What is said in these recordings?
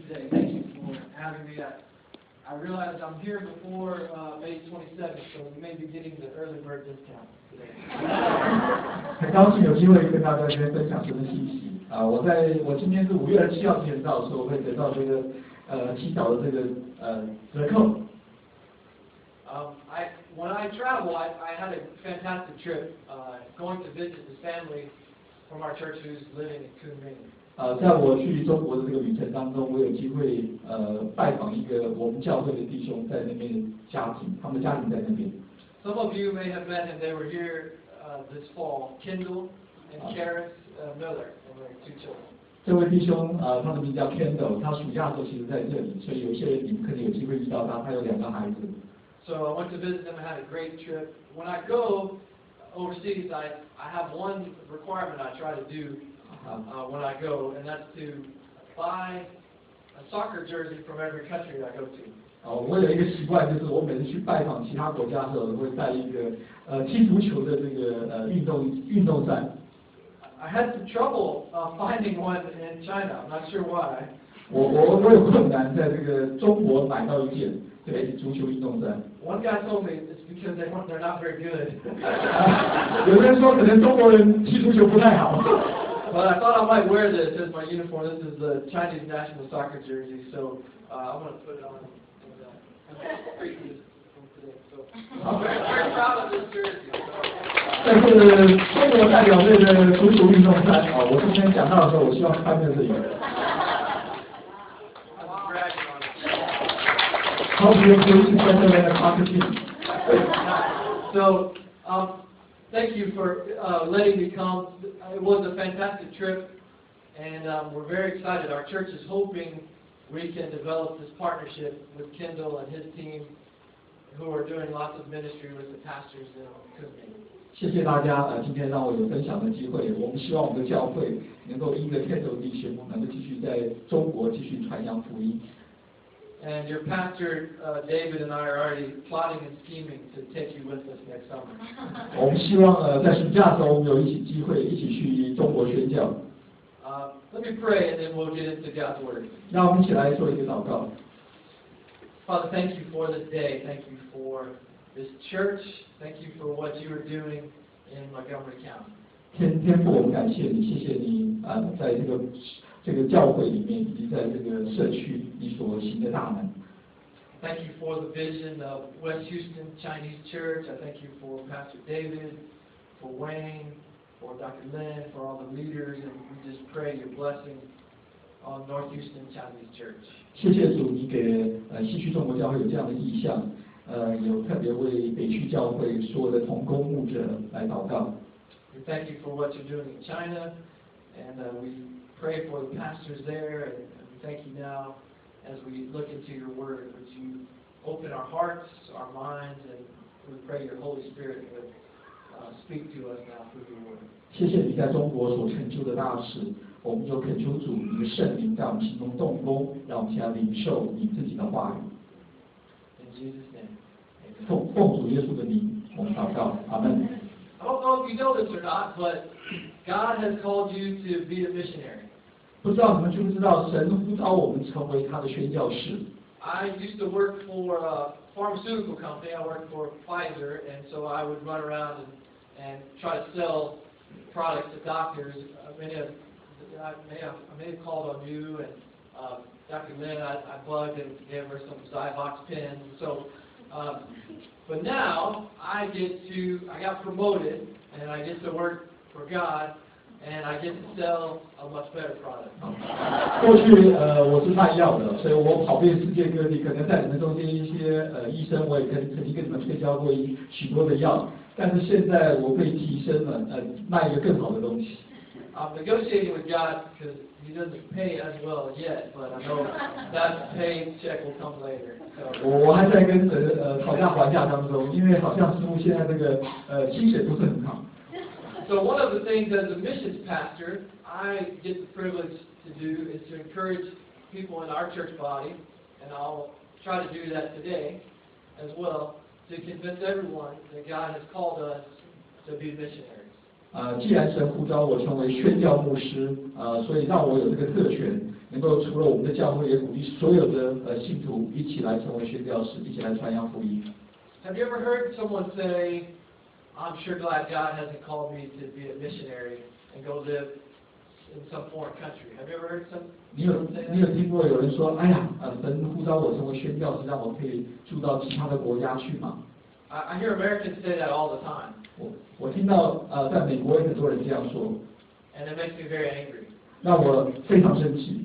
today. Thank you for having me. I realize I'm here before May 27th, so we may be getting the early bird discount today. 很高兴有机会跟大家分享这个信息啊！我今天是5月27号前到，所以我会得到这个提早的这个折扣。 When I travel, I had a fantastic trip going to visit the family from our church who's living in Kunming. 在我去中国的这个旅程当中，我有机会拜访一个我们教会的弟兄在那边的家庭，他们的家庭在那边。 Some of you may have met him. They were here this fall. Kendall and Karis Miller and their 2 children. 这位弟兄他的名叫 Kendall， 他暑假的时候其实在这里，所以有些人你们可能有机会遇到他，他有2个孩子。 So I went to visit them and had a great trip. When I go overseas, I have one requirement I try to do when I go, and that's to buy a soccer jersey from every country I go to. 我有一个习惯，就是我每次去拜访其他国家的时候，我会带一个踢足球的这个运动衫。 I had some trouble finding one in China. I'm not sure why. 我有困难在这个中国买到一件对足球运动衫。 One guy told me it's because they're not very good. 有人说可能中國人踢足球不太好。 But I thought I might wear this as my uniform. This is the Chinese national soccer jersey, so I'm going to put it on. I'm very proud of this jersey. 这是中国代表队的足球运动衫啊！我今天讲到的时候，我希望翻在这里。How do you feel better than a soccer team? So, thank you for letting me come. It was a fantastic trip, and we're very excited. Our church is hoping we can develop this partnership with Kendall and his team, who are doing lots of ministry with the pastors in Kunming. 谢谢大家今天让我有分享的机会。我们希望我们的教会能够因着Kendall弟兄，能够继续在中国继续传扬福音。 And your pastor David and I are already plotting and scheming to take you with us next summer. 我们希望在暑假的时候，我们有机会一起去中国宣教。 Let me pray and then we'll get into God's word. 让我们一起来做一个祷告。 Father, thank you for this day. Thank you for this church. Thank you for what you are doing in Montgomery County. 天父，我们感谢你，谢谢你在这个教会里面，以及在这个社区你所行的大能。 Thank you for the vision of West Houston Chinese Church. I thank you for Pastor David, for Wayne, for Dr. Lin, for all the leaders, and we just pray your blessing on North Houston Chinese Church. 谢谢主，你给西区中国教会有这样的意向，有特别为北区教会所有的同工牧者来祷告。 We thank you for what you're doing in China, and we pray for the pastors there, and we thank you now as we look into your word. Would you open our hearts, our minds, and we pray your Holy Spirit would speak to us now through your word. 谢谢你在中国所成就的大事，我们就恳求主，你的圣灵在我们心中动工，让我们现在领受你自己的话语。 In Jesus' name. 奉主耶稣的名，我们祷告，阿门。 I don't know if you know this or not, but God has called you to be a missionary. 不知道你们知不知道，神呼召我们成为他的宣教士。 I used to work for a pharmaceutical company. I worked for Pfizer, and so I would run around and try to sell products to doctors. I may have called on you and Dr. Lynn. I bugged and gave her some Zyvox pens. So, but now I got promoted and I get to work for God. And I get to sell a much better product. 过去我是卖药的，所以我跑遍世界各地，可能在你们中间一些医生，我也曾经跟你们推销过许多的药，但是现在我被提升了，卖一个更好的东西。 I'm negotiating with God because He doesn't pay as well yet, but I know that paycheck will come later. 我还在跟讨价还价当中，因为好像似乎现在这个薪水不是很好。 So one of the things as a missions pastor, I get the privilege to do is to encourage people in our church body, and I'll try to do that today as well, to convince everyone that God has called us to be missionaries. 既然神呼召我成为宣教牧师，所以让我有这个特权，能够除了我们的教会，也鼓励所有的信徒一起来成为宣教士，一起来传扬福音。 Have you ever heard someone say, "I'm sure glad God hasn't called me to be a missionary and go live in some foreign country"? Have you ever heard some? 你有听过有人说，哎呀，神呼召我成为宣教士，让我可以住到其他的国家去吗？ I hear Americans say that all the time. 我听到在美国有很多人这样说， And it makes me very angry. 让我非常生气，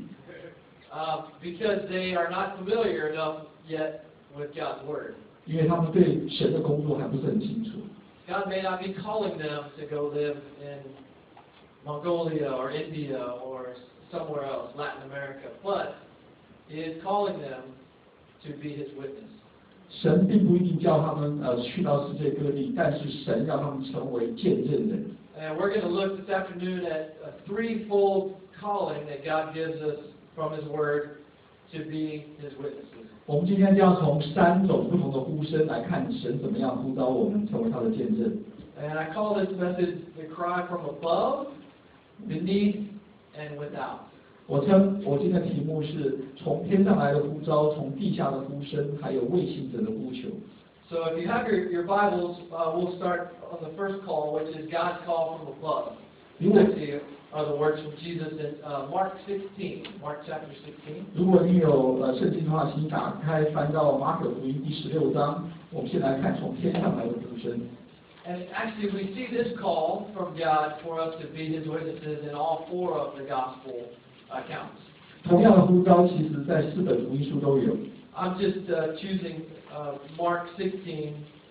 Because they are not familiar enough yet with God's Word. 因为他们对神的工作还不是很清楚。 God may not be calling them to go live in Mongolia or India or somewhere else, Latin America, but He is calling them to be His witness. 神并不一定叫他们去到世界各地，但是神要他们成为见证人。 And we're going to look this afternoon at a threefold calling that God gives us from His Word to be His witnesses. 我们今天就要从3种不同的呼声来看神怎么样呼召我们成为他的见证。 And I call this message the cry from above, beneath, and without. 我今天的题目是从天上来的呼召，从地下的呼声，还有未信者的呼求。 So if you have your Bibles, we'll start on the first call, which is God's call from above. Actually, are the words from Jesus in Mark 16, Mark chapter 16. 如果你有圣经的话，请打开翻到马可福音第16章。我们先来看从天上来的呼声。 And actually, we see this call from God for us to be His witnesses in all 4 of the gospel accounts. 同样的呼召，其实在4本福音书都有。 I'm just choosing Mark 16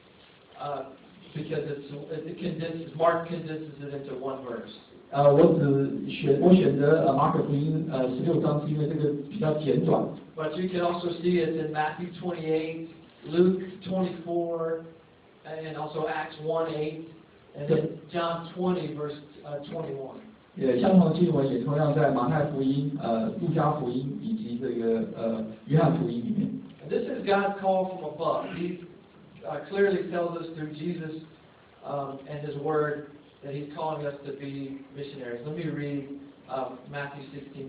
because Mark condenses it into one verse. 我选择马可福音16章，是因为这个比较简短。 But you can also see it in Matthew 28, Luke 24, and also Acts 1:8, and then John 20 verse 21. 也相同的经文也同样在马太福音、路加福音以及这个约翰福音里面。 And this is God's call from above. He clearly tells us through Jesus and His Word that He's calling us to be missionaries. Let me read Matthew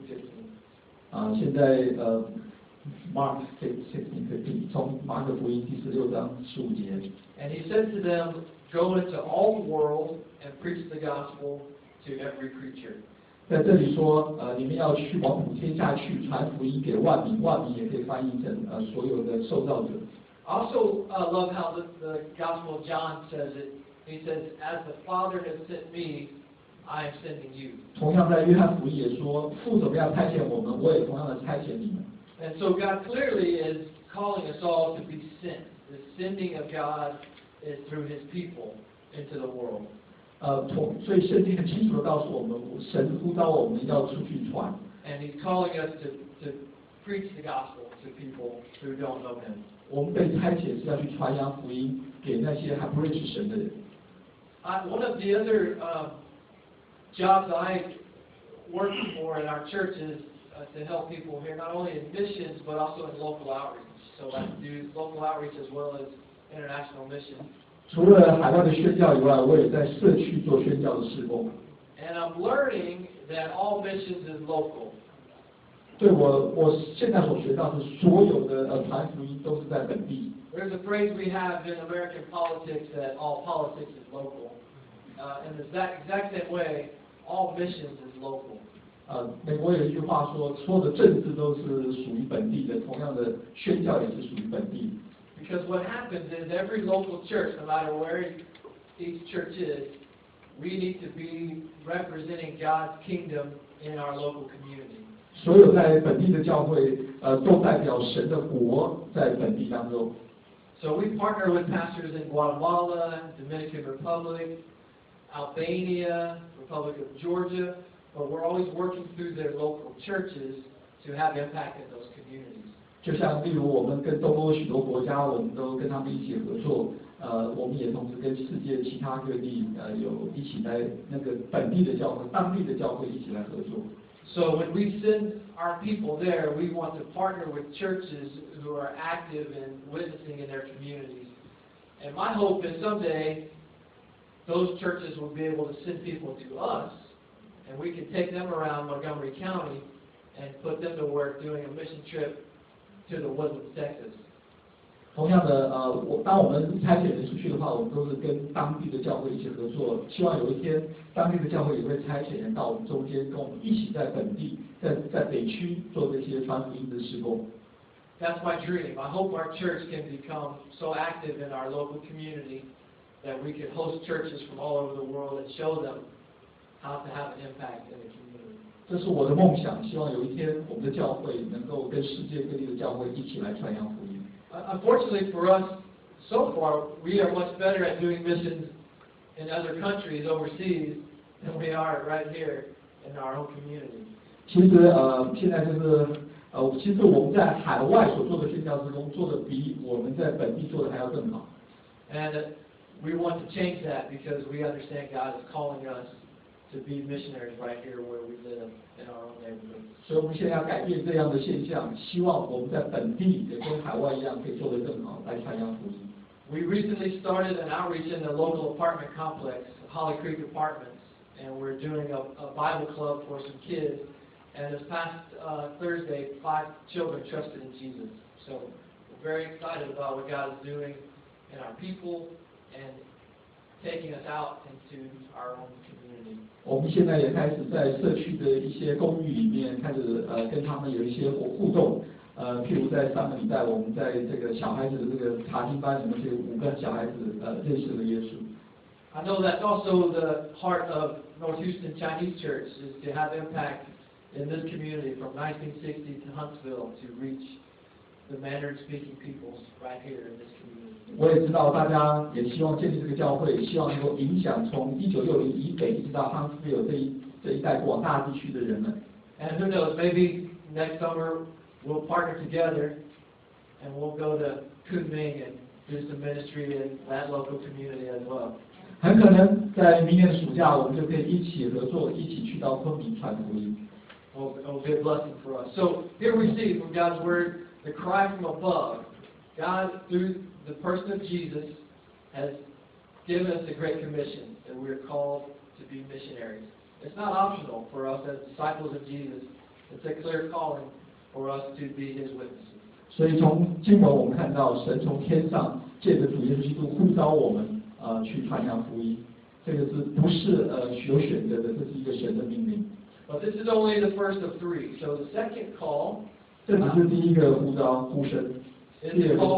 16:15. 现在Mark 16:15，从马可福音第16章15节。 And He said to them, "Go into all the world and preach the gospel to every creature." 在这里说，你们要去往普天下去，传福音给万民，万民也可以翻译成所有的受造者。 I also love how the Gospel of John says it. He says, "As the Father has sent me, I am sending you." 同样在约翰福音也说，父怎么样差遣我们，我也同样的差遣你们。 And so God clearly is calling us all to be sent. The sending of God is through His people into the world. 所以圣经很清楚的告诉我们，神呼召我们要出去传。 And He's calling us to preach the gospel to people who don't know Him. 我们被差遣是要去传扬福音给那些还不认识神的人。 One of the other jobs I work for in our church is to help people here, not only in missions, but also in local outreach. So I do local outreach as well as international mission. 除了海外的宣教以外，我也在社区做宣教的事工。 And I'm learning that all missions is local. 对我现在所学到的所有的传福音都是在本地。 There's a phrase we have in American politics that all politics is local. In the exact same way, all missions is local. 美国有一句话说，所有的政治都是属于本地的，同样的宣教也是属于本地。 Because what happens is every local church, no matter where each church is, we need to be representing God's kingdom in our local community. 所有在本地的教会，都代表神的国在本地当中。 So we partner with pastors in Guatemala, Dominican Republic, Albania, Republic of Georgia, but we're always working through their local churches to have impact in those communities. 就像例如我们跟东欧许多国家，我们都跟他们一起合作，我们也同时跟世界其他各地有一起来那个本地的教会、当地的教会一起来合作。 So when we send our people there, we want to partner with churches who are active in witnessing in their communities. And my hope is someday those churches will be able to send people to us, and we can take them around Montgomery County and put them to work doing a mission trip to the Woodlands, Texas. 同样的，当我们差遣人出去的话，我们都是跟当地的教会一起合作。希望有一天，当地的教会也会差遣人到我们中间，跟我们一起在本地，在北区做这些传福音的事工。 That's my dream. I hope our church can become so active in our local community that we can host churches from all over the world and show them how to have an impact in the community. 这是我的梦想，希望有一天我们的教会能够跟世界各地的教会一起来传扬福音。 Unfortunately for us, so far, we are much better at doing missions in other countries overseas than we are right here in our own community. 其实现在就是其实我们在海外所做的宣教事工，做的比我们在本地做的还要更好。 And we want to change that because we understand God is calling us to be missionaries right here where we live in our own neighborhood. 所以我们现在要改变这样的现象，希望我们在本地也跟海外一样，可以做得更好，来传扬福音。 We recently started an outreach in the local apartment complex, Holly Creek Apartments, and we're doing a Bible club for some kids. And this past Thursday, 5 children trusted in Jesus. So we're very excited about what God is doing in our people and taking us out into our own community. 我们现在也开始在社区的一些公寓里面开始跟他们有一些互动，譬如在上个礼拜我们在这个小孩子的这个查经班里面，就有5个小孩子认识了耶稣。 I know that's also the heart of North Houston Chinese Church is to have impact in this community from 1960 to Huntsville to reach the Mandarin-speaking peoples right here in this community. 我也知道大家也希望建立这个教会，希望能够影响从1960以北一直到 Huntsville 这一带广大地区的人们。 And who knows, maybe next summer we'll partner together and we'll go to Kunming and do some ministry in that local community as well. 很可能在明年的暑假，我们就可以一起合作，一起去到昆明传福音。 Will be a blessing for us. So here we see from God's Word the cry from above. God, through the person of Jesus, has given us a great commission that we are called to be missionaries. It's not optional for us as disciples of Jesus. It's a clear calling for us to be His witnesses. 所以从经文我们看到，神从天上借着主耶稣基督呼召我们去传扬福音，这个是不是有选择的？这是一个神的命令。 But this is only the first of 3. So the second call 这只是第一个呼声。 is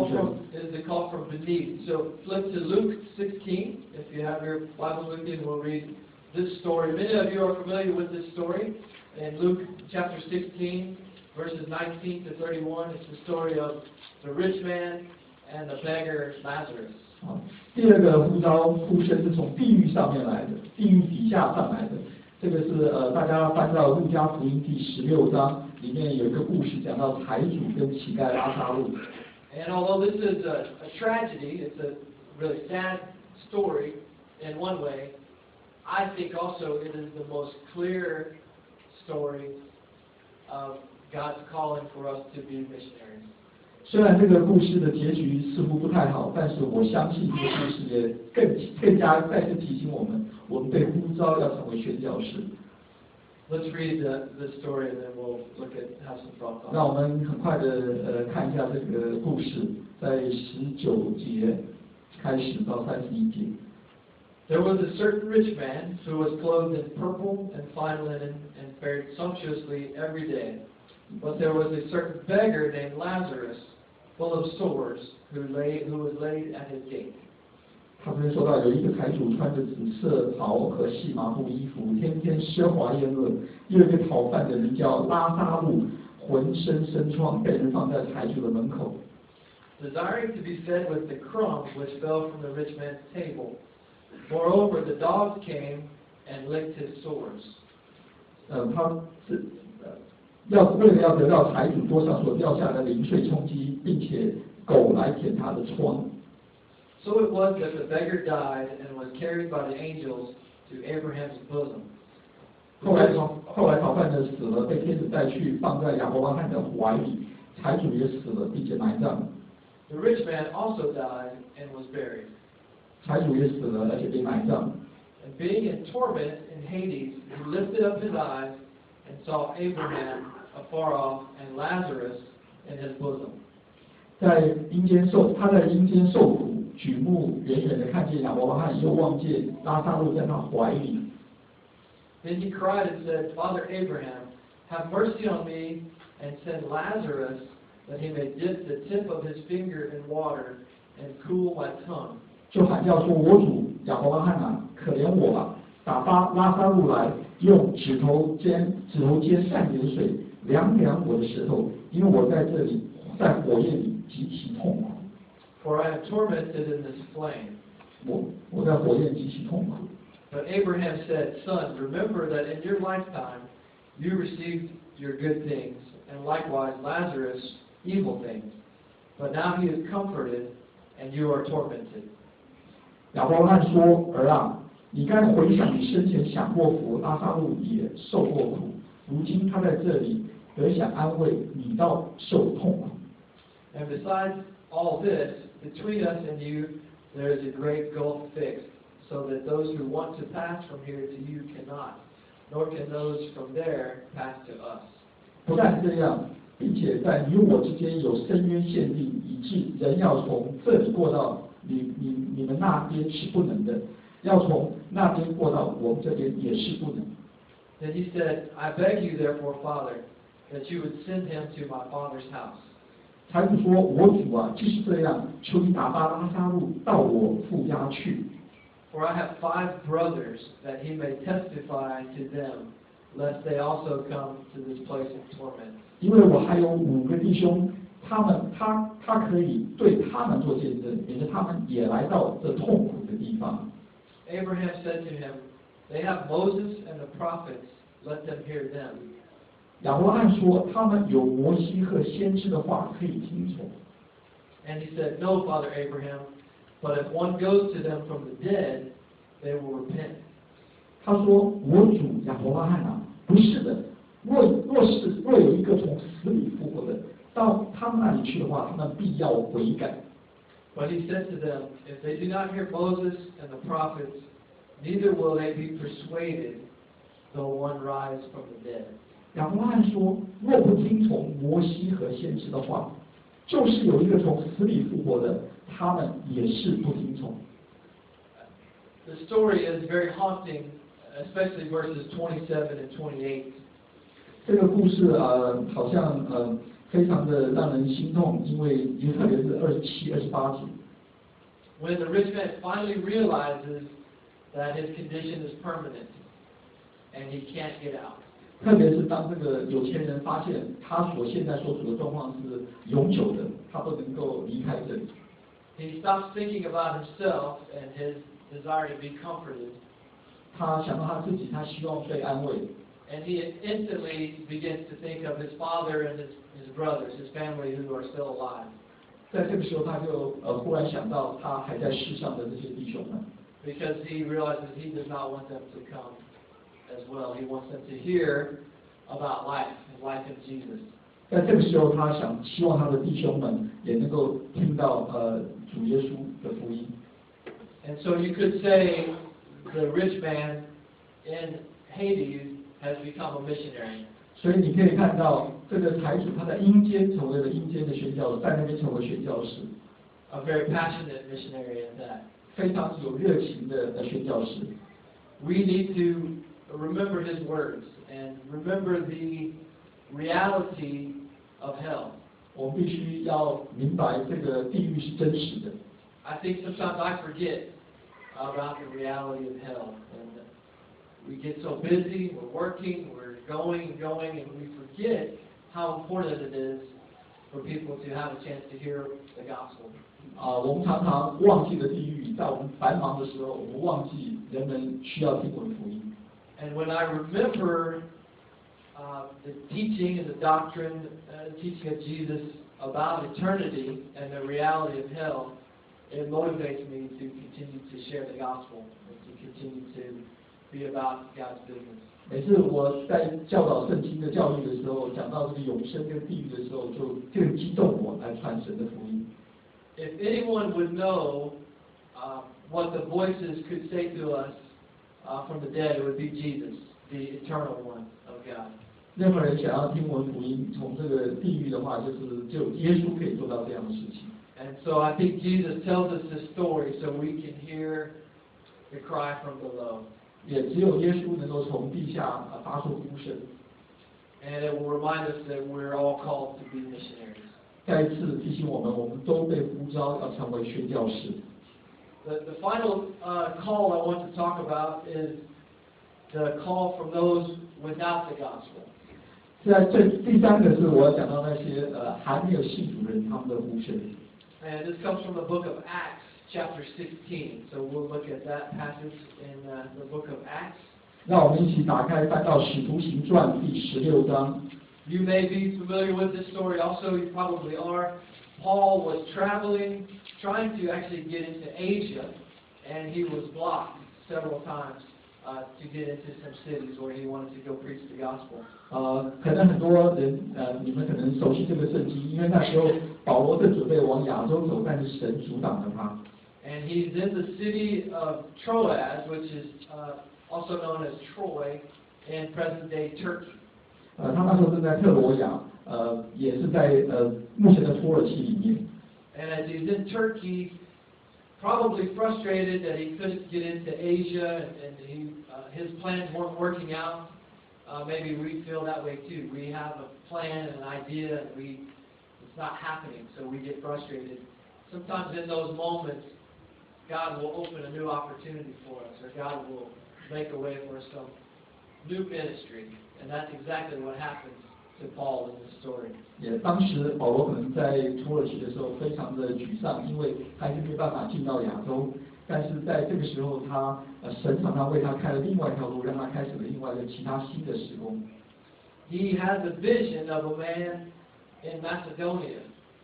the call from beneath. So flip to Luke 16. If you have your Bibles with you, and we'll read this story. Many of you are familiar with this story. In Luke chapter 16, verses 19 to 31, it's the story of the rich man and the beggar Lazarus. 第二个呼声是从地狱上面来的，地狱底下上来的。这个是大家翻到路加福音第16章，里面有一个故事，讲到财主跟乞丐拉撒路。 And although this is a tragedy, it's a really sad story in one way, I think also it is the most clear story of God's calling for us to be missionaries. 虽然这个故事的结局似乎不太好，但是我相信这个故事也更加再次提醒我们被呼召要成为宣教士。 Let's read the story and then we'll look at have some thoughts on it. 让我们很快的看一下这个故事，在19节开始到31节。 There was a certain rich man who was clothed in purple and fine linen and fared sumptuously every day. But there was a certain beggar named Lazarus, full of sores, who was laid at his gate. 他这边说到有一个财主穿着紫色袍和细麻布衣服，天天奢华宴乐；又有一个讨饭的名叫拉撒路，浑身生疮，被人放在财主的门口。 Desiring to be fed with the crumbs which fell from the rich man's table. Moreover, the dogs came and licked his sores. 为了要得到财主桌上所掉下的零碎充饥，并且狗来舔他的疮。 So it was that the beggar died and was carried by the angels to Abraham's bosom. 后来讨饭的死了，被天使带去放在亚伯拉罕的怀里，财主也死了，并且埋葬了。 The rich man also died and was buried. 财主也死了，而且被埋葬。 And being in torment in Hades, he lifted up his eyes and saw Abraham afar off and Lazarus in his bosom. 他在阴间受苦，举目远远的看见亚伯拉罕，又望见拉撒路在他怀里。 Then he cried and said, Father Abraham, have mercy on me, and send Lazarus, that he may dip the tip of his finger in water and cool my tongue. 就喊叫说：“我主亚伯拉罕啊，可怜我吧！打发拉撒路来，用指头尖蘸点水，凉凉我的舌头，因为我在这里在火焰里极其痛苦。” For I am tormented in this flame. 我在火焰极其痛苦。 But Abraham said, Son, remember that in your lifetime you received your good things, and likewise Lazarus evil things. But now he is comforted, and you are tormented. 亚伯拉罕说：“儿啊，你该回想你生前享过福，拉撒路也受过苦，如今他在这里得享安慰，你倒受痛苦。” And besides all this, between us and you there is a great gulf fixed, so that those who want to pass from here to you cannot, nor can those from there pass to us. 不但这样，并且在你我之间有深渊限定，以致人要从这里过到你们那边是不能的，要从那边过到我们这边也是不能。 Then he said, I beg you therefore, Father, that you would send him to my father's house. 财主说：“我主啊，既是这样，求你打发拉撒路到我父家去。” For I have 5 brothers, that he may testify to them, lest they also come to this place of torment. 因为我还有5个弟兄，他可以对他们做见证，免得他们也来到这痛苦的地方。 Abraham said to him, They have Moses and the prophets, let them hear them. 亚伯拉罕说：“他们有摩西和先知的话可以听从。” And he said, No, Father Abraham, but if one goes to them from the dead, they will repent. 他说：“我主亚伯拉罕啊，不是的，若有一个从死里复活的，到他们那里去的话，他们必要悔改。” But he said to them, If they do not hear Moses and the prophets, neither will they be persuaded, though one rise from the dead. 亚伯拉罕说：“若不听从摩西和先知的话，就是有一个从死里复活的，他们也是不听从。” The story is very haunting, especially verses 27 and 28. 这个故事好像非常的让人心痛，因为特别是27、28节。 When the rich man finally realizes that his condition is permanent and he can't get out. 特别是当这个有钱人发现他现在所处的状况是永久的，他不能够离开这里。 He stops thinking about himself and his desire to be comforted. 他想到他自己，他希望被安慰。 And he instantly begins to think of his father and his brothers, his family who are still alive. 在这个时候，他就忽然想到他还在世上的这些弟兄们。 Because he realizes he does not want them to come as well. He wants them to hear about life and life in Jesus. 在这个时候，他希望他的弟兄们也能够听到主耶稣的福音。 And so you could say the rich man in Hades has become a missionary. 所以你可以看到这个财主他在阴间成为了阴间的宣教士，在那边成为宣教士。 A very passionate missionary at that. 非常有热情的宣教士。 We need to remember his words and remember the reality of hell. 我们必须要明白这个地狱是真实的。 I think sometimes I forget about the reality of hell, and we get so busy, we're working, we're going, and we forget how important it is for people to have a chance to hear the gospel. 我们常常忘记了地狱，在我们繁忙的时候，我们忘记人们需要听我的福音。 And when I remember the teaching and the doctrine, teaching of Jesus about eternity and the reality of hell, it motivates me to continue to share the gospel and to continue to be about God's business. 每次我在教导圣经的教育的时候，讲到这个永生跟地狱的时候，就更激动我来传神的福音。 If anyone would know what the voices could say to us from the dead, it would be Jesus, the eternal one of God. 任何人想要听闻福音，从这个地狱的话，只有耶稣可以做到这样的事情。 And so I think Jesus tells us this story so we can hear the cry from below. 也只有耶稣能够从地下发出呼声。 And it will remind us that we're all called to be missionaries. 再一次提醒我们，我们都被呼召要成为宣教士。 The final call I want to talk about is the call from those without the gospel. 第三个是我要讲到那些还没有信主的人他们的呼声。 And this comes from the book of Acts, chapter 16. So we'll look at that passage in the book of Acts. 让我们一起打开翻到《使徒行传》第16章。 You may be familiar with this story. Also, you probably are. Paul was traveling, trying to actually get into Asia, and he was blocked several times to get into some cities where he wanted to go preach the gospel. 可能很多人你们可能熟悉这个圣经，因为那时候保罗正准备往亚洲走，但是神阻挡了他。 And he's in the city of Troas, which is also known as Troy in present-day Turkey. 他那时候正在特罗亚，也是在目前的土耳其里面。 And as he's in Turkey, probably frustrated that he couldn't get into Asia and his plans weren't working out. Maybe we feel that way too. We have a plan and an idea and it's not happening, so we get frustrated. Sometimes in those moments, God will open a new opportunity for us, or God will make a way for some new ministry. And that's exactly what happens to Paul in this story. 也当时保罗可能在土耳其的时候非常的沮丧，因为他已经没办法进到亚洲。但是在这个时候，神常常为他开了另外一条路，让他开始了另外的其他新的事工。 He has a vision of a man in Macedonia,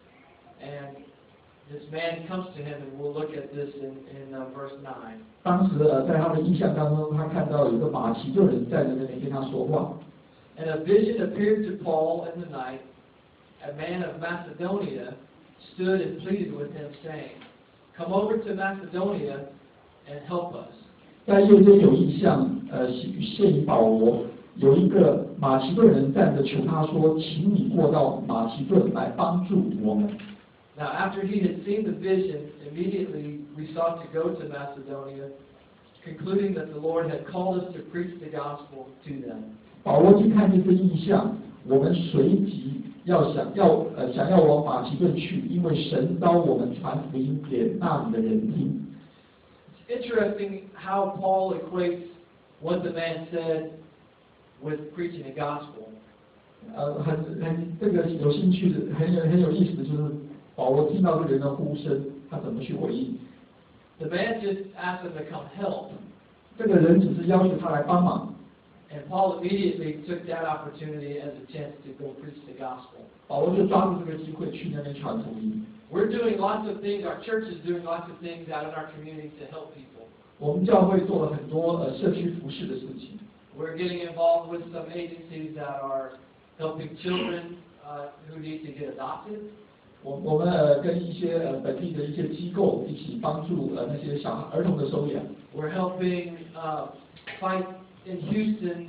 and this man comes to him, and we'll look at this in verse 9. 当时在他的印象当中，他看到有一个马其顿人站在那边跟他说话。 And a vision appeared to Paul in the night. A man of Macedonia stood and pleaded with him, saying, "Come over to Macedonia and help us." 在夜间有异象，现于保罗，有一个马其顿人站着求他说：“请你过到马其顿来帮助我们。” Now, after he had seen the vision, immediately we sought to go to Macedonia, concluding that the Lord had called us to preach the gospel to them. 保罗一看见这异象，我们随即想要往马其顿去，因为神召我们传福音给那里的人听。 It's interesting how Paul equates what the man said with preaching the gospel. 这个有兴趣的，很有意思的就是保罗听到这个人的呼声，他怎么去回应？ The man just asked him to come help. 这个人只是要求他来帮忙。 And Paul immediately took that opportunity as a chance to go preach the gospel. 保罗就抓住这个机会去那边传福音。 We're doing lots of things. Our church is doing lots of things out in our community to help people. 我们教会做了很多社区服事的事情。 We're getting involved with some agencies that are helping children who need to get adopted. 我们跟一些本地的一些机构一起帮助那些儿童的收养。 We're helping fight in Houston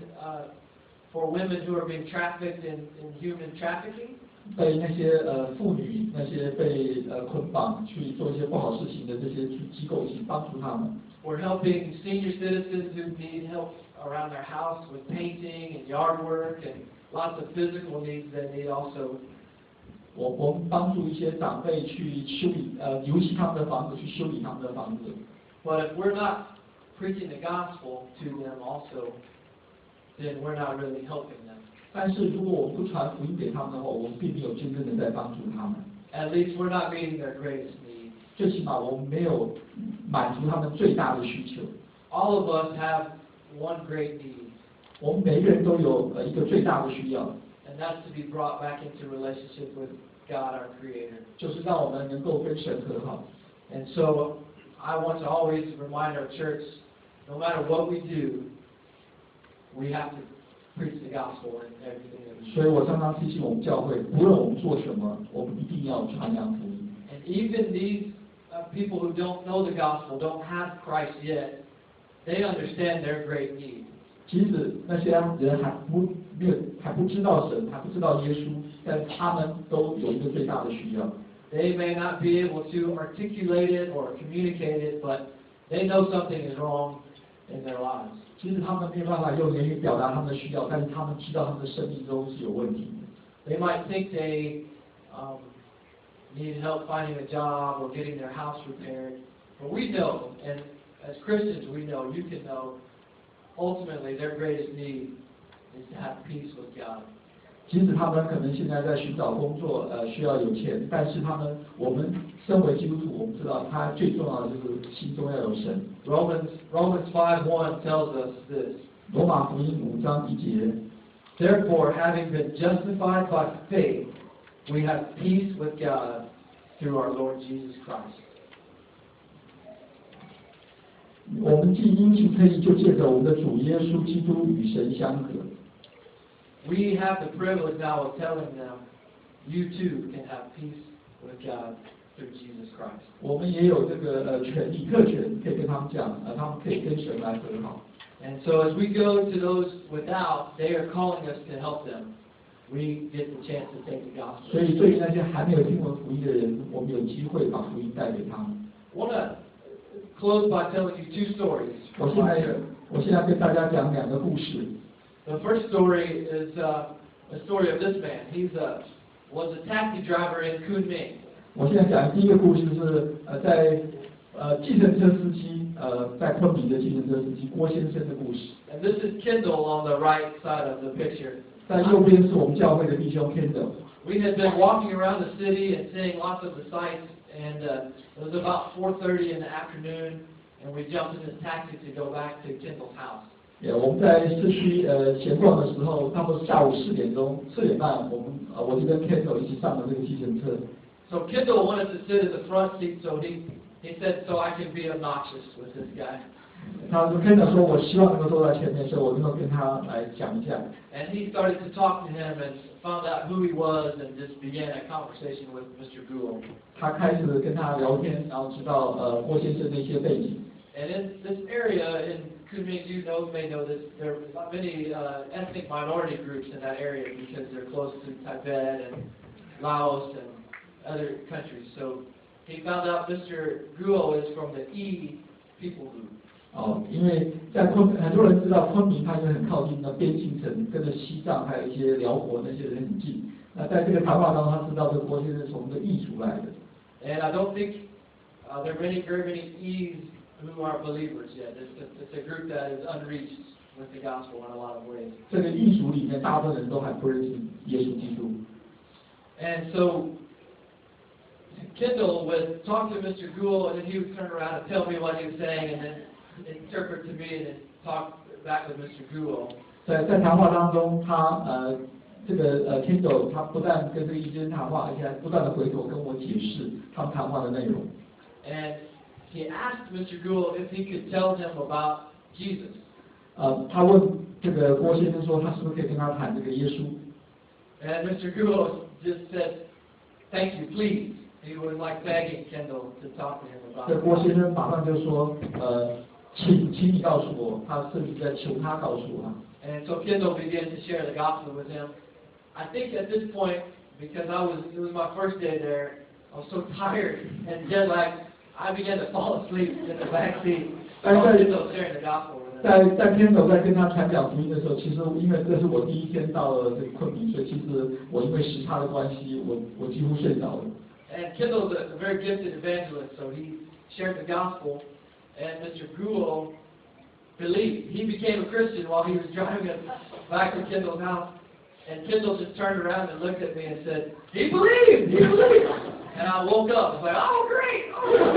for women who are being trafficked in human trafficking. 被那些妇女那些被捆绑去做一些不好事情的这些机构一起帮助他们。 We're helping senior citizens who need help around their house with painting and yard work and lots of physical needs they need also. 我们帮助一些长辈去修理油漆他们的房子，去修理他们的房子。 But if we're not preaching the gospel to them also, then we're not really helping them. 但是如果我们不传福音给他们的话，我们并没有真正的在帮助他们。 At least we're not meeting their greatest need. 最起码我们没有满足他们最大的需求。 All of us have one great need. 我们每个人都有一个最大的需要。 And that's to be brought back into relationship with God, our Creator. 就是让我们能够跟神和好。 And so I want to always remind our church, no matter what we do, we have to preach the gospel in everything that we do. 所以我常常提醒我们教会，无论我们做什么，我们一定要传扬福音。 And even these people who don't know the gospel, don't have Christ yet, they understand their great need. 即使那些人还不知道神，还不知道耶稣，但他们都有一个最大的需要。 They may not be able to articulate it or communicate it, but they know something is wrong in their lives. 其实他们没有办法用言语表达他们的需要，但是他们知道他们的生命中是有问题的。 They might think they need help finding a job or getting their house repaired, but we know, and as Christians we know, you can know, ultimately their greatest need is to have peace with God. 即使他们可能现在在寻找工作，需要有钱，但是我们身为基督徒，我们知道他最重要的就是心中要有神。 Romans 5:1 tells us this. 罗马福音5章1节。 Therefore, having been justified by faith, we have peace with God through our Lord Jesus Christ. 我们既因信称义，就借着我们的主耶稣基督与神相合。 We have the privilege now of telling them, you too can have peace with God through Jesus Christ. 我们也有这个权利、特权，可以跟他们讲，他们可以跟神来和好。 And so as we go to those without, they are calling us to help them. We get the chance to take the gospel. 所以对于那些还没有听闻福音的人，我们有机会把福音带给他们。 I want to close by telling you two stories. 我现在跟大家讲2个故事。 The first story is a story of this man. He was a taxi driver in Kunming. 我现在讲的第一个故事是在计程车司机在昆明的计程车司机郭先生的故事。 And this is Kendall on the right side of the picture. 在右边是我们教会的弟兄 Kendall。 We had been walking around the city and seeing lots of the sights, and it was about 4:30 in the afternoon, and we jumped in this taxi to go back to Kendall's house. 我们在市区闲逛的时候，差不多下午4点半，我就跟 Kendall 一起上了这个计程车。 So Kendall wanted to sit in the front seat, so he said, so I can be obnoxious with this guy. 他说 Kendall 说，我希望能够坐在前面，所以我能够跟他来讲一下。 And he started to talk to him and found out who he was and just began a conversation with Mr. Gould. 他开始跟他聊天，然后知道郭先生的一些背景。 And in this area in Kunming, may know this, there are many ethnic minority groups in that area because they're close to Tibet and Laos and other countries. So he found out Mr. Guo is from the Yi people group. 因为在很多人知道昆明，它是很靠近的边境城，跟着西藏还有一些辽国那些人很近。那在这个谈话当中，他知道这个郭先生是从这个义出来的。 And I don't think there are very many Yis who are believers yet. It's a group that is unreached with the gospel in a lot of ways. 这个义族里面，大部分人都还不认识耶稣基督。 And so Kendall would talk to Mr. Gould, and then he would turn around and tell me what he was saying, and then interpret to me, and then talk back with Mr. Gould. 在谈话当中，他这个Kendall 他不但跟这个义军谈话，而且还不断的回头跟我解释他们谈话的内容。 And he asked Mr. Gould if he could tell him about Jesus. 他问这个郭先生说，他是不是可以跟他谈这个耶稣？ And Mr. Gould just said, "Thank you, please." He was like begging Kendall to talk to him about. 这郭先生马上就说，请你告诉我，他甚至在求他告诉他。 And so Kendall began to share the gospel with him. I think at this point, because it was my first day there, I was so tired and jet lagged, I began to fall asleep in the back seat. Kendall sharing the gospel with him. 在Kendall在跟他传讲福音的时候，其实因为这是我第一天到了这个昆明，所以其实我因为时差的关系，我几乎睡着了。 And Kendall's a very gifted evangelist, so he shared the gospel, and Mr. Gould believed. He became a Christian while he was driving us back to Kendall's house, and Kendall just turned around and looked at me and said, "He believed! He believed!" And I woke up. I was like, "Oh, great!"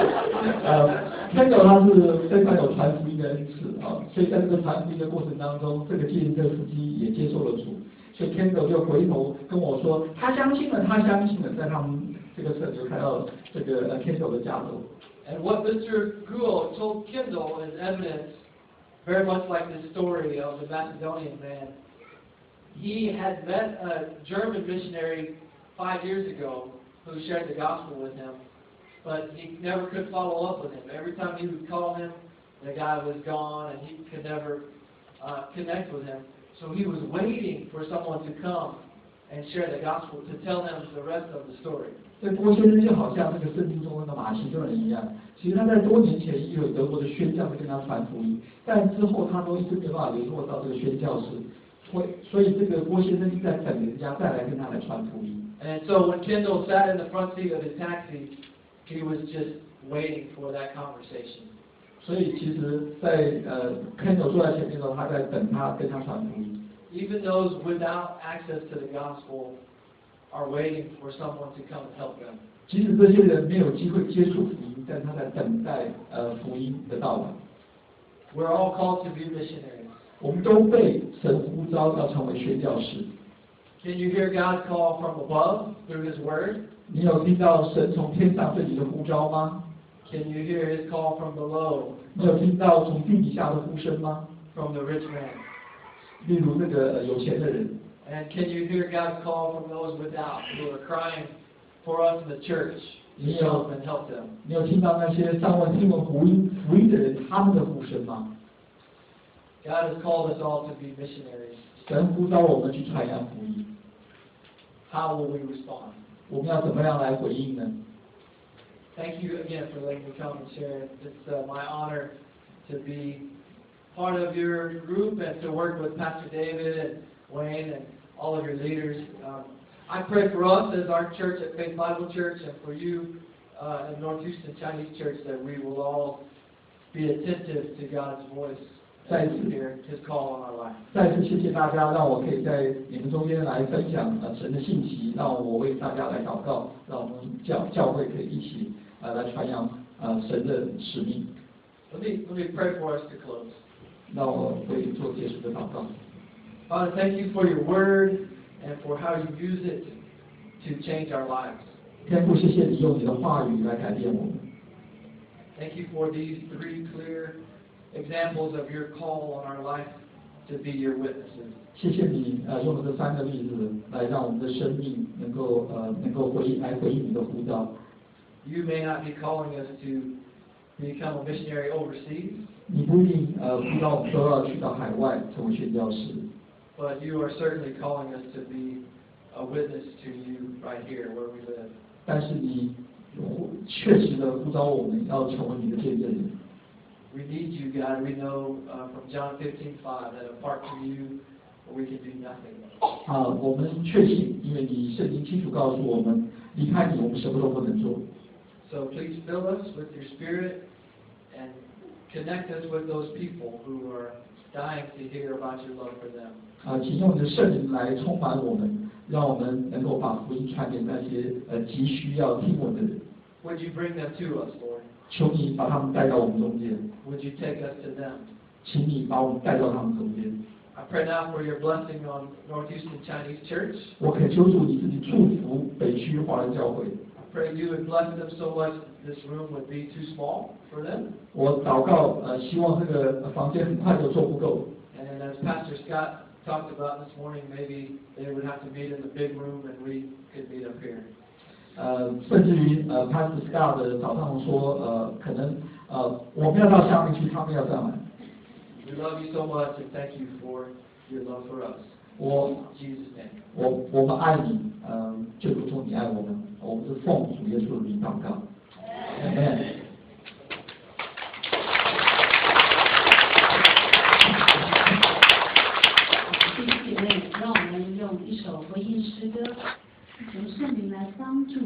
Kendall 他是非常有传福音的恩赐所以在这个传福音的过程当中，这个计程车司机也接受了主，所以 Kendall 就回头跟我说，他相信了，在他们这个车就开到这个Kendall 的家楼。 And what Mr. Gould told Kendall is evidence, very much like the story of the Macedonian man. He had met a German missionary 5 years ago who shared the gospel with him. but he never could follow up with him. Every time he would call him, the guy was gone, and he could never connect with him. So he was waiting for someone to come and share the gospel, to tell them the rest of the story. 这郭先生就好像这个圣经中那个马其顿人一样，其实他在多年前也有德国的宣教士跟他传福音，但之后他都一直没办法联络到这个宣教士，所以这个郭先生一直在等人家再来跟他来传福音。 And so when Kendall sat in the front seat of his taxi, he was just waiting for that conversation. 所以其实在Kendall 坐在前面的时候，他在等他跟他传福音。 Even those without access to the gospel are waiting for someone to come and help them. 即使这些人没有机会接触福音，但他在等待福音的到来。 We're all called to be missionaries. 我们都被神呼召要成为宣教士。 Can you hear God's call from above through His Word? 你有听到神从天上对你的呼召吗？ Can you hear His call from below? 你有听到从地底下的呼声吗？ From the rich man? 例如那个有钱的人。 And can you hear God's call from those without who are crying for us in the church to come and help them? 你有听到那些上万听闻福音的人他们的呼声吗？ God has called us all to be missionaries. 神呼召我们去传扬福音。 How will we respond? 我们要怎么样来回应呢？ Thank you again for letting me come and share. It's my honor to be part of your group and to work with Pastor David and Wayne and all of your leaders. I pray for us as our church at Faith Bible Church and for you in North Houston Chinese Church that we will all be attentive to God's voice and hear His call on our life. 再次谢谢大家，让我可以在你们中间来分享神的信息，让我为大家来祷告，让我们教会可以一起来传扬神的使命。 Let me pray for us to close. 让我会做结束的祷告。 Father, thank you for your word and for how you use it to change our lives. 天父，谢谢你用你的话语来改变我们。 Thank you for these 3 clear examples of your call on our life to be your witnesses. 谢谢你用这3个例子来让我们的生命能够回应你的呼召。 You may not be calling us to become a missionary overseas, 你不一定呼召我们都要去到海外成为宣教士， but you are certainly calling us to be a witness to you right here where we live. 但是你确实的呼召我们要成为你的见证人。 We need you, God. We know from John 15:5 that apart from you, we can do nothing. 我们确信，因为你圣经清楚告诉我们，离开你，我们什么都不能做。 So please fill us with your Spirit and connect us with those people who are dying to hear about your love for them. 请用你的圣灵来充满我们，让我们能够把福音传给那些急需要听我的人。 Would you bring them to us, Lord? 求你把他们带到我们中间， Would you take us to them? 请你把我们带到他们中间。 I pray now for your blessing on North Houston Chinese Church. 我恳求主你自己祝福北区华人教会。 I pray you would bless them so much that this room would be too small for them. 我祷告，希望这个房间很快就做不够。 And as Pastor Scott talked about this morning, maybe they would have to meet in the big room and we could meet up here. 甚至于Pastor Scott 早上说，可能我们要到下面去，他们要上来。 We love you so much and thank you for your love for us. 我 In Jesus' name. 我们爱你，就如同你爱我们。我们是奉主耶稣的名祷告。Amen。 弟兄姐妹，让我们用一首回应诗歌，从圣灵来帮助。